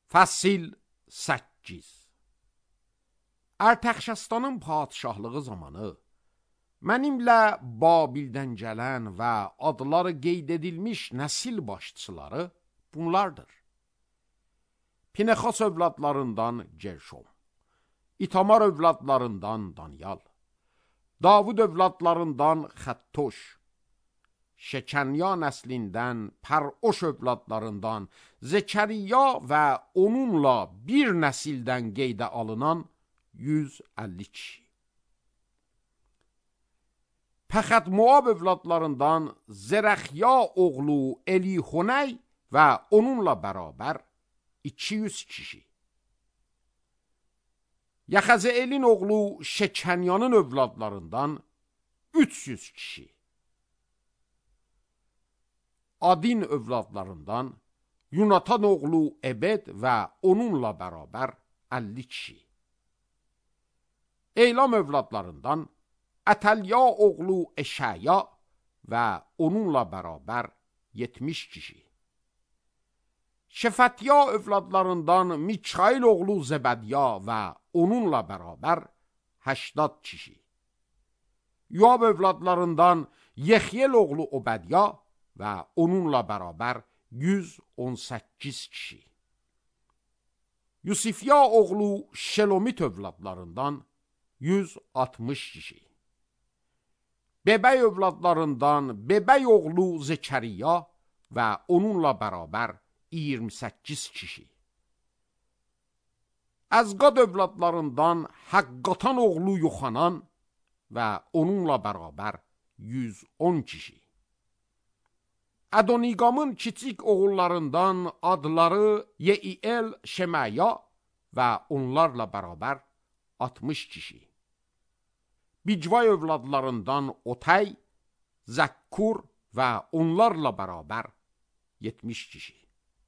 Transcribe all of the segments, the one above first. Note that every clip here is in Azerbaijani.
Fəsil 8. Ərtəxşəstanın padişahlığı zamanı mənimlə Babildən gələn və adları qeyd edilmiş nəsil başçıları bunlardır. Pinexas övladlarından Gerşom, İtamar övladlarından Danyal, Davud övladlarından Xəttoş, Şekenya nəslindən Pəroş övladlarından Zekəriya və onunla bir nəsildən qeydə alınan 150 kişi. Pəxət Moab övladlarından Zərəxya oğlu Elihoney və onunla bərabər 200 kişi. Yaxəzeelin oğlu Şekenyanın övladlarından 300 kişi. Adin övladlarından Yunatan oğlu Ebed və onunla bərabər 50 kişi. Eylam övladlarından Ətəlya oğlu Eşaya və onunla bərabər 70 kişi. Şefətya övladlarından Mikail oğlu Zebədya və onunla bərabər 80 kişi. Yoab övladlarından Yexyel oğlu Obədya və onunla bərabər 118 kişi. Yusifya oğlu Şelomit övladlarından 160 kişi. Bebəy övladlarından Bebəy oğlu Zekəriya və onunla bərabər 28 kişi. Əzqad övladlarından Həqqatan oğlu Yoxanan və onunla bərabər 110 kişi. Adoniqamın kiçik oğullarından adları Yeiel, Şemaya və onlarla bərabər 60 kişi. Bicvay övladlarından Otay, Zəkkur və onlarla bərabər 70 kişi.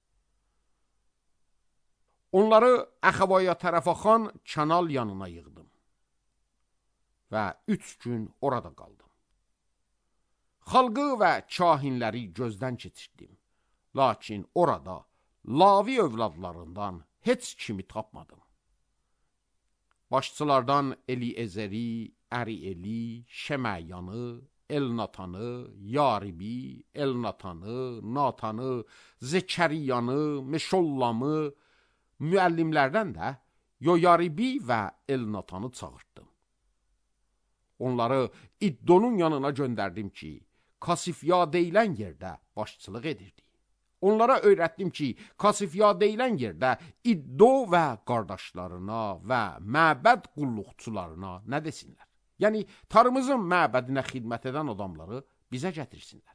Onları Əxavaya tərəfaxan Kanal yanına yığdım və 3 gün orada qaldım. Xalqı və kahinləri gözdən keçirdim. Lakin orada Lavi övladlarından heç kimi tapmadım. Başçılardan Eliezeri, Ərieli, Şeməyanı, Elnatanı, Yaribi, Elnatanı, Natanı, Zekəriyanı, Meşollamı, müəllimlərdən də Yoyaribi və Elnatanı çağırtdım. Onları İddonun yanına göndərdim ki, Kasifya deyilən yerdə başçılıq edirdi. Onlara öyrətdim ki, Kasifya deyilən yerdə İddo və qardaşlarına və məbəd qulluqçularına nə desinlər? Yəni, tarımızın məbədinə xidmət edən adamları bizə gətirsinlər.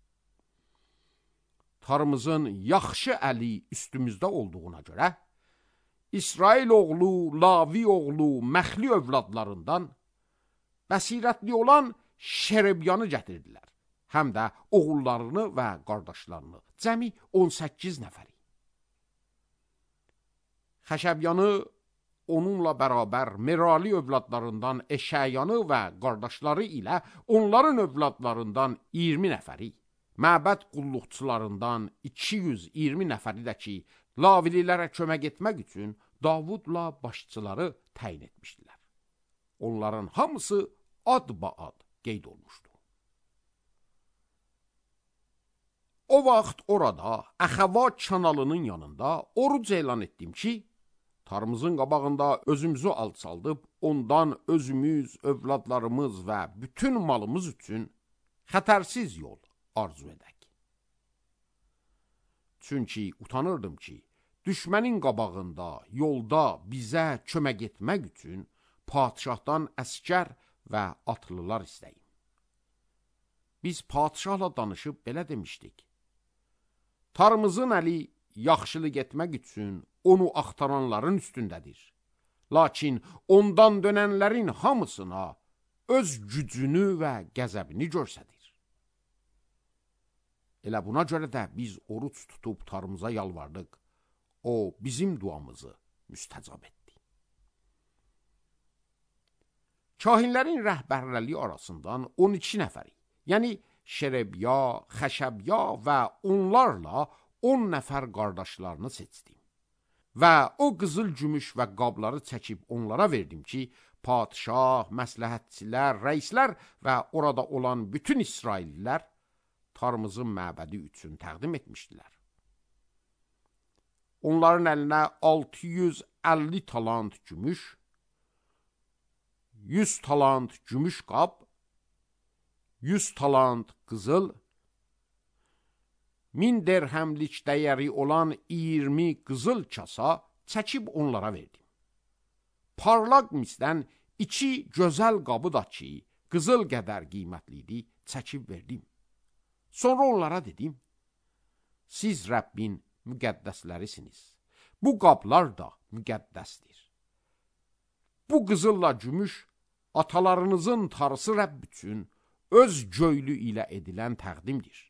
Tarımızın yaxşı əli üstümüzdə olduğuna görə, İsrail oğlu, Lavi oğlu, Məxli övladlarından bəsirətli olan Şerebyanı gətirdilər. Həm də oğullarını və qardaşlarını, cəmi 18 nəfəri. Xəşəbyanı onunla bərabər Merali övladlarından Eşəyanı və qardaşları ilə onların övladlarından 20 nəfəri, məbəd qulluqçularından 220 nəfəri də ki, Lavililərə kömək etmək üçün Davudla başçıları təyin etmişdilər. Onların hamısı adba-ad qeyd olmuşdu. O vaxt orada Əxava kanalının yanında oruc elan etdim ki, tarımızın qabağında özümüzü alçaldıb, ondan özümüz, övladlarımız və bütün malımız üçün xətərsiz yol arzu edək. Çünki utanırdım ki, düşmənin qabağında, yolda bizə kömək etmək üçün padişahdan əskər və atlılar istəyim. Biz padişahla danışıb belə demişdik. Tarımızın əli yaxşılıq etmək üçün onu axtaranların üstündədir. Lakin ondan dönənlərin hamısına öz gücünü və qəzəbini göstərir. Elə buna görə də biz oruç tutub tarımıza yalvardıq. O bizim duamızı müstəcab etdi. Kahinlərin rəhbərləri arasından 12 nəfəri, yəni Şerebya, Xəşəbya və onlarla 10 nəfər qardaşlarını seçdim. və o qızıl gümüş və qabları çəkib onlara verdim ki, padişah, məsləhətçilər, rəislər və orada olan bütün İsraillilər Tarmızın məbədi üçün təqdim etmişdilər. Onların əlinə 650 talant gümüş, 100 talant gümüş qab, 100 talant qızıl, 1000 dirhemlik dəyəri olan 20 qızıl kasa çəkib onlara verdim. Parlaq misdən 2 gözəl qabı da ki, qızıl qədər qiymətlidir, çəkib verdim. Sonra onlara dedim, siz Rəbbin müqəddəslərisiniz. Bu qablar da müqəddəsdir. Bu qızılla gümüş atalarınızın Tanrısı Rəbb üçün öz göylü ilə edilən təqdimdir.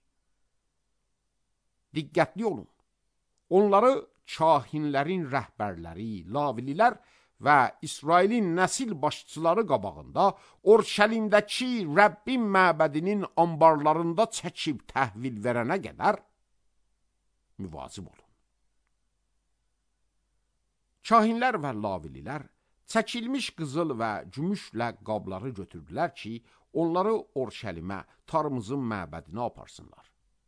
Diqqətli olun. Onları kahinlərin rəhbərləri, lavililər və İsrailin nəsil başçıları qabağında Orşəlimdəki Rəbbin məbədinin ambarlarında çəkib təhvil verənə qədər müvazib olun. Kahinlər və lavililər çəkilmiş qızıl və gümüşlə qabları götürdülər ki, onları Orşəlimə, Tanrımızın məbədinə aparsınlar.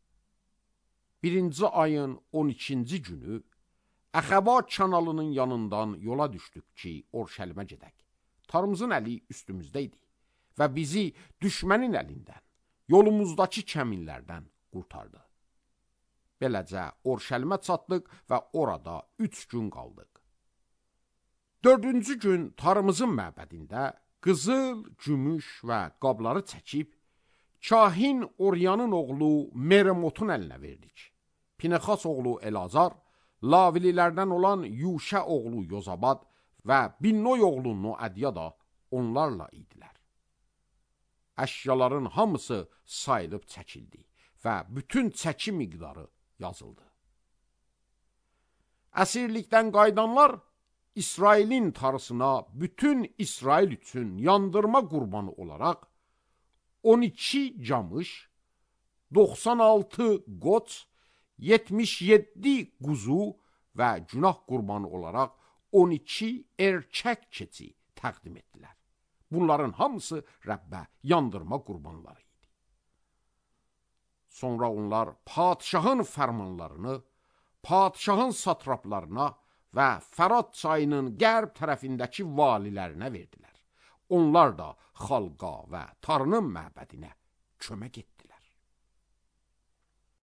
1-ci ayın 12-ci günü Əxəba kanalının yanından yola düşdük ki, Orşəlimə gedək. Tanrımızın əli üstümüzdə idi və bizi düşmənin əlindən, yolumuzdakı kəminlərdən qurtardı. Beləcə Orşəlimə çatdıq və orada 3 gün qaldıq. 4-cü gün Tanrımızın məbədində qızıl, gümüş və qabları çəkib, kahin Oryanın oğlu Meremotun əlinə verdik. Pinexas oğlu Elazar, lavililərdən olan Yuşə oğlu Yozabad və Binnoy oğlu Noadiya da onlarla idilər. Əşyaların hamısı sayılıb çəkildi və bütün çəki miqdarı yazıldı. Əsirlikdən qayıdanlar İsrailin Tanrısına bütün İsrail üçün yandırma qurbanı olaraq 12 camış, 96 qoç, 77 quzu və günah qurbanı olaraq 12 erkək keçi təqdim etdilər. Bunların hamısı Rəbbə yandırma qurbanları idi. Sonra onlar padişahın fərmanlarını, padişahın satraplarına və Fərat çayının qərb tərəfindəki valilərinə verdilər. Onlar da xalqa və Tanrının məbədinə kömək etdilər.